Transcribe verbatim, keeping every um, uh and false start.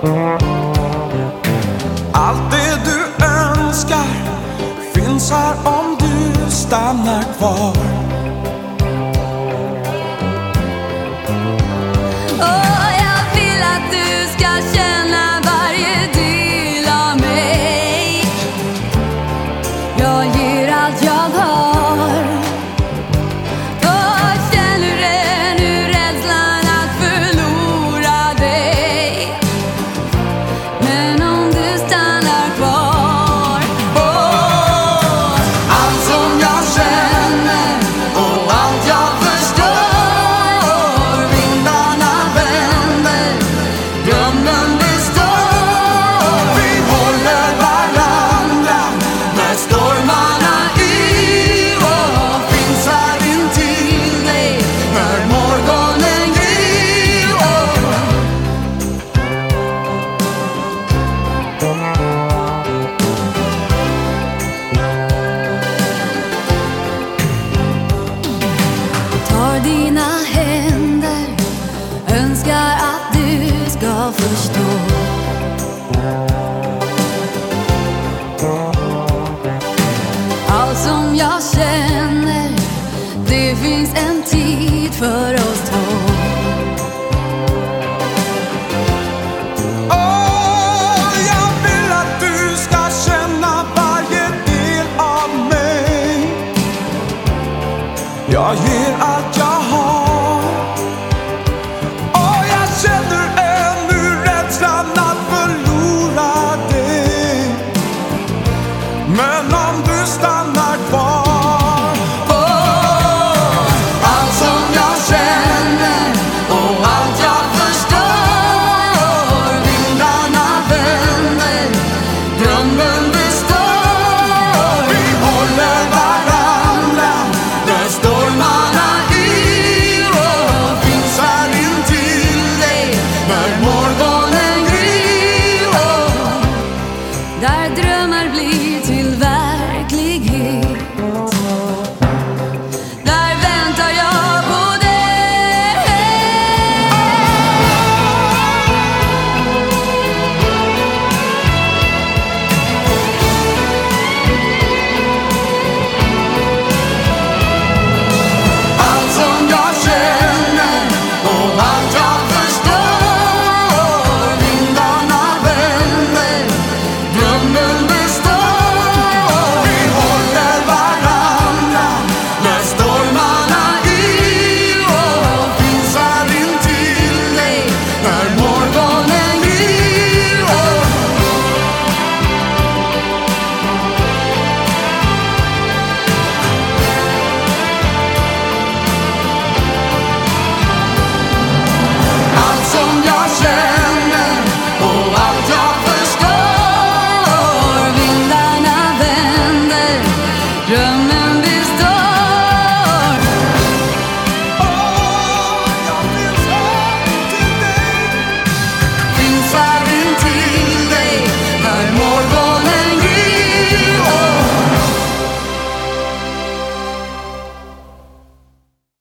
Allt det du önskar finns här om du stannar kvar. Åh, jag vill att du ska känna varje del av mig. Jag ger allt jag har. Åh, känner du nu rädslan att förlora dig? Men om du stannar kvar. Åh, allt som jag känner och allt jag förstår. Vindarna vänder, drömmen består. Vi håller varandra när stormarna yr och finns här intill dig när morgonen gryr. Tar dina händer, önskar att du ska förstå. Allt som jag känner, det finns en tid för oss två. Åh, jag vill att du ska känna varje del av mig. Jag ger allt jag har. Och jag känner ännu rädslan att förlora dig. Men om du stannar kvar. Åh, allt som jag känner och allt jag förstår. Vindarna vänder, drömmen består. Vi håller varandra när stormarna yr och finns här intill dig när morgonen